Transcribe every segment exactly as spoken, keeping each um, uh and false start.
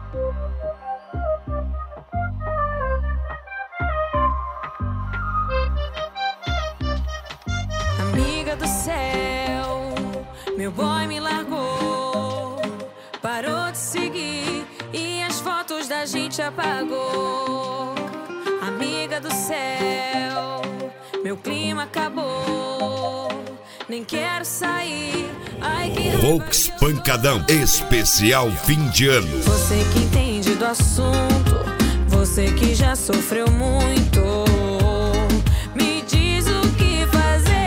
Amiga do céu, meu boy me largou, parou de seguir e as fotos da gente apagou. Amiga do céu, meu clima acabou, nem quero sair. Ai, que Volks Pancadão, especial fim de ano. Você que entende do assunto, você que já sofreu muito, me diz o que fazer.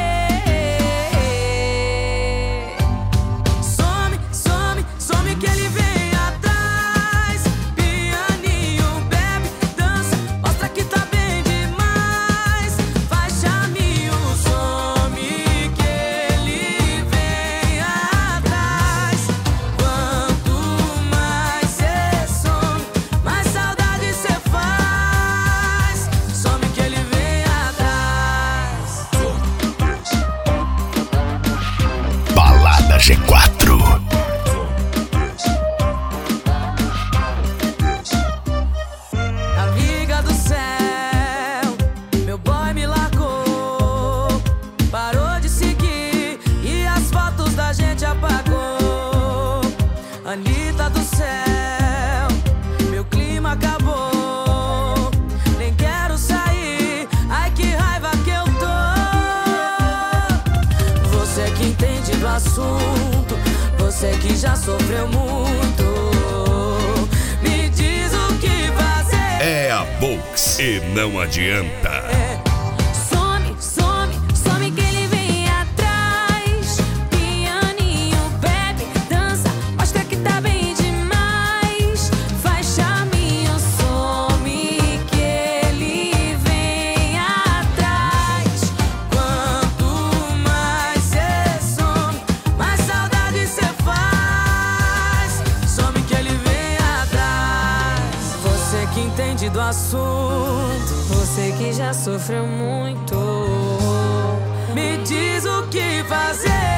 Some, some, some que ele vem atrás. Pianinho, bebe, dança, mostra que tá bem demais. Faz chaminho, some que ele vem atrás. Quanto mais cê some, mais saudade cê faz. Some que ele vem atrás. Balada G quatro. Amiga do céu, meu boy me largou, parou de seguir e as fotos da gente apagou. Anitta do céu, meu clima acabou, nem quero sair, ai que raiva que eu tô. Você que entende do assunto, você que já sofreu muito, me diz o que fazer. É a Volks e não adianta. Some, some, some que ele vem atrás. Pianinho, bebe, dança, mostra que tá bem demais. Faz chaminho, some que ele vem atrás. Quanto mais cê some, mais saudade cê faz. Some que ele vem atrás. Você que entende do assunto, você que já sofreu muito, me diz o que fazer.